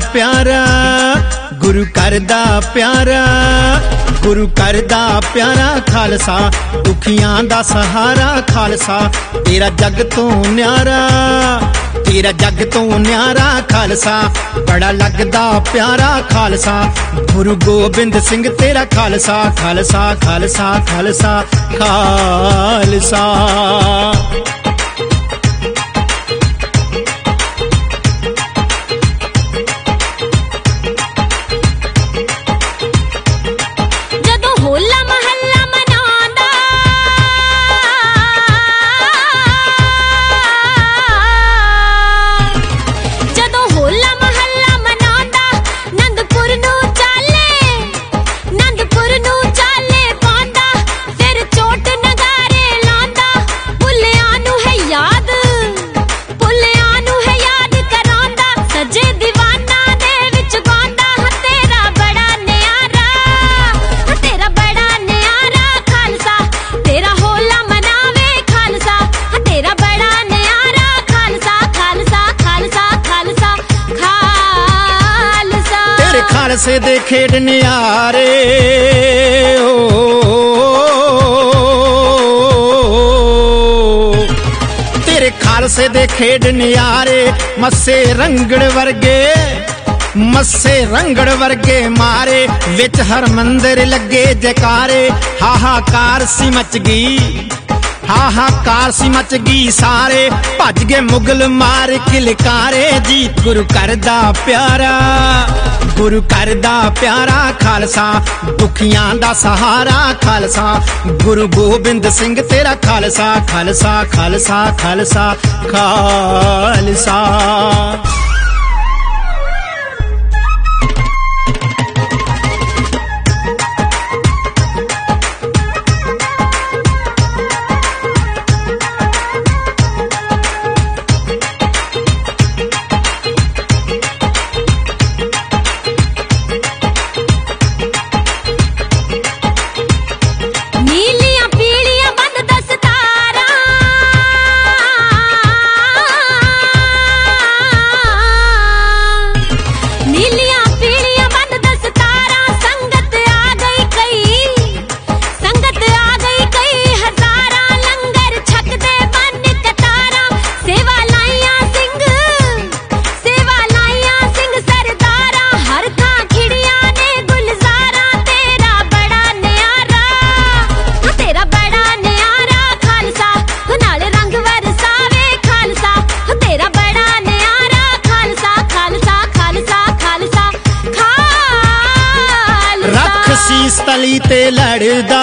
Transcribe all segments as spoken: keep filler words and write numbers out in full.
प्यारा, गुरु करदा प्यारा, गुरु करदा प्यारा खालसा, दुखियां दा सहारा खालसा, तेरा जग तो न्यारा, तेरा जग तो न्यारा खालसा, बड़ा लगदा प्यारा खालसा, गुरु गोबिंद सिंह तेरा खालसा, खालसा खालसा खालसा खालसा। खालसे दे खेड न्यारे ओ, तेरे खालसे दे खेड न्यारे, मस्से रंगड़ वर्गे, मस्से रंगड़ वर्गे मारे, विच हर मंदिर लगे जयकारे, हाहाकार सी मच गई, हाहाकार सी मच गई सारे, भज गए मुगल मार किलकारे जी, गुरु करदा प्यारा, गुरु करदा प्यारा खालसा, दुखियां दा सहारा खालसा, गुरु गोबिंद सिंह तेरा खालसा, खालसा खालसा खालसा खालसा। सीस तली ते लड़दा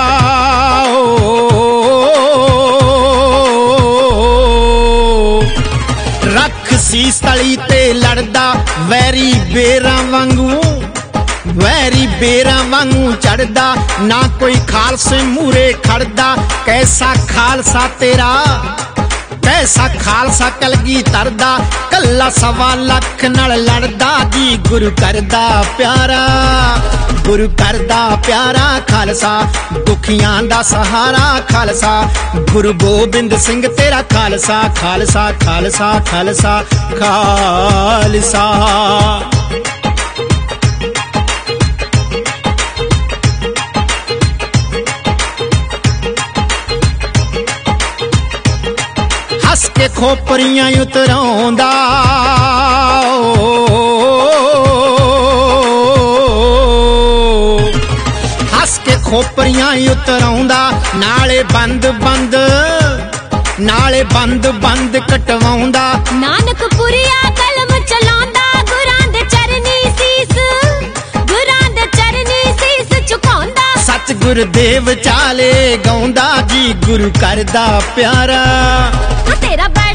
रख सीस तली ते लड़दा, वैरी बेरा वांगू, वैरी बेरा वांगू चढ़दा, ना कोई खालसे मूरे खड़दा, कैसा खालसा तेरा, कैसा खालसा कलगी तरदा, कला सवा लख नाल लड़दा जी, गुरु करदा प्यारा, गुरु करदा प्यारा खालसा, दुखियां दा सहारा खालसा, गुरु गोबिंद सिंह तेरा खालसा, खालसा खालसा खालसा खालसा। हस के खोपरियां उतराउंदा, हस के खोपरियां उतराउंदा, नाले बंद बंद, नाले बंद बंद कटवाउंदा, नानक पुरिया कलम चलाउंदा, गुरां दे चरनी सीस, गुरां दे चरनी सीस झुकाउंदा, सच गुरुदेव चाले गाउंदा जी, गुरु करदा प्यारा, तेरा